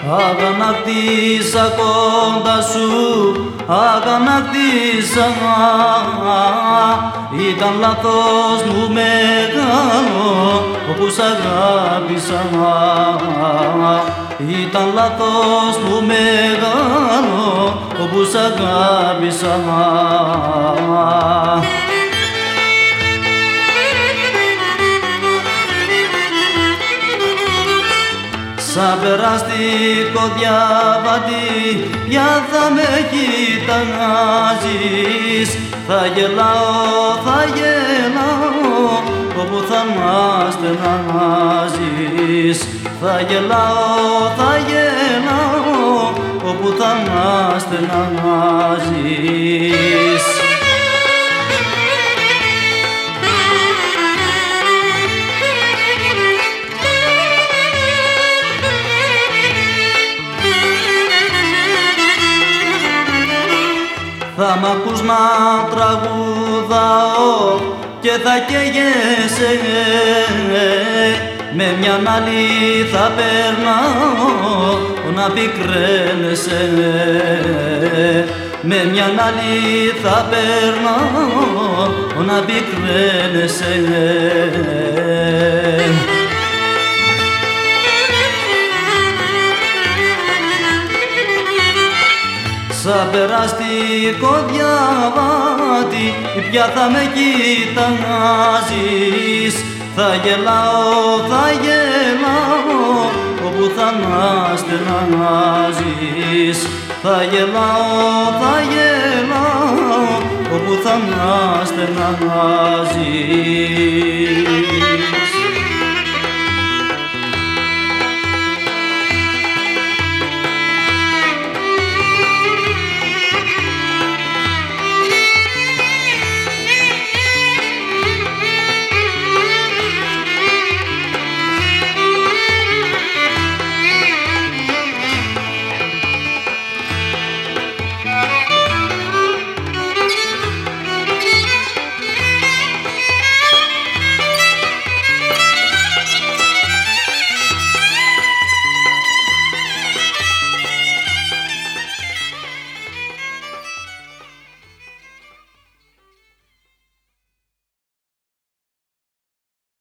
Αγανάκτησα κοντά σου, αγανάκτησα. Ήταν λάθος μου μεγάλο όπου σ' αγάπησα. Ήταν λάθος μου μεγάλο όπου σ' αγάπησα. Σαν περαστικό διαβάτη πια θα με κοιτάζεις. Θα γελάω όπου θα μ' στενάζεις. Θα γελάω όπου θα μ' στενάζεις. Θα μ' ακούς να τραγουδάω και θα καίγεσαι. Με μιαν άλλη θα περνάω να πικραίνεσαι. Με μιαν άλλη θα περνάω να πικραίνεσαι. Σαν περαστικό διαβάτη πια θα με κοιτάζεις. Θα γελάω όπου θα μ' στενάζεις. Θα γελάω όπου θα μ' στενάζεις.